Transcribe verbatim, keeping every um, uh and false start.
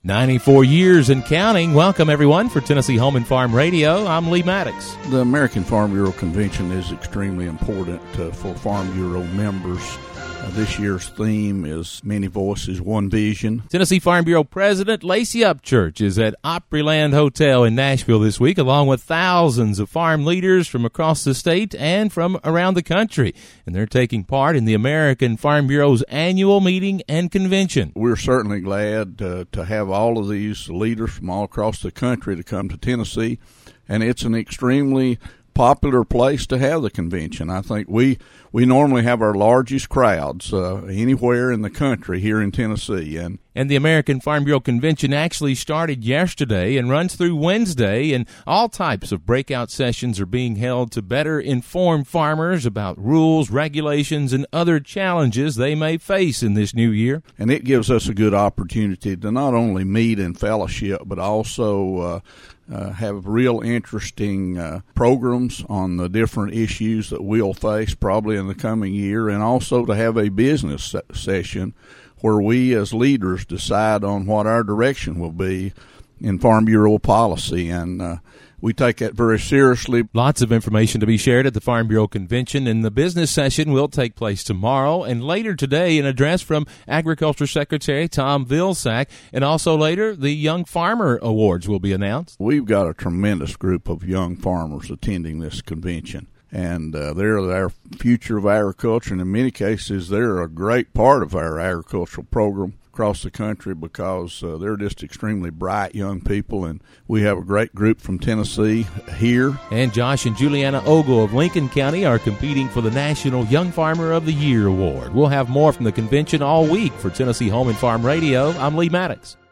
ninety-four years and counting. Welcome, everyone, for Tennessee Home and Farm Radio. I'm Lee Maddox. The American Farm Bureau Convention is extremely important uh, for Farm Bureau members. Uh, this year's theme is Many Voices, One Vision. Tennessee Farm Bureau President Lacey Upchurch is at Opryland Hotel in Nashville this week, along with thousands of farm leaders from across the state and from around the country. And they're taking part in the American Farm Bureau's annual meeting and convention. We're certainly glad uh, to have all of these leaders from all across the country to come to Tennessee, and it's an extremely popular place to have the convention. I think we we normally have our largest crowds uh, anywhere in the country here in Tennessee. And And the American Farm Bureau Convention actually started yesterday and runs through Wednesday, and all types of breakout sessions are being held to better inform farmers about rules, regulations, and other challenges they may face in this new year. And it gives us a good opportunity to not only meet in fellowship, but also uh, uh, have real interesting uh, programs on the different issues that we'll face probably in the coming year, and also to have a business se- session where we as leaders decide on what our direction will be in Farm Bureau policy, and uh, we take that very seriously. Lots of information to be shared at the Farm Bureau Convention, and the business session will take place tomorrow, and later today an address from Agriculture Secretary Tom Vilsack, and also later the Young Farmer Awards will be announced. We've got a tremendous group of young farmers attending this convention. And uh, they're our future of agriculture, and in many cases they're a great part of our agricultural program across the country because uh, they're just extremely bright young people, and we have a great group from Tennessee here. And Josh and Juliana Ogle of Lincoln County are competing for the National Young Farmer of the Year Award. We'll have more from the convention all week. For Tennessee Home and Farm Radio, I'm Lee Maddox.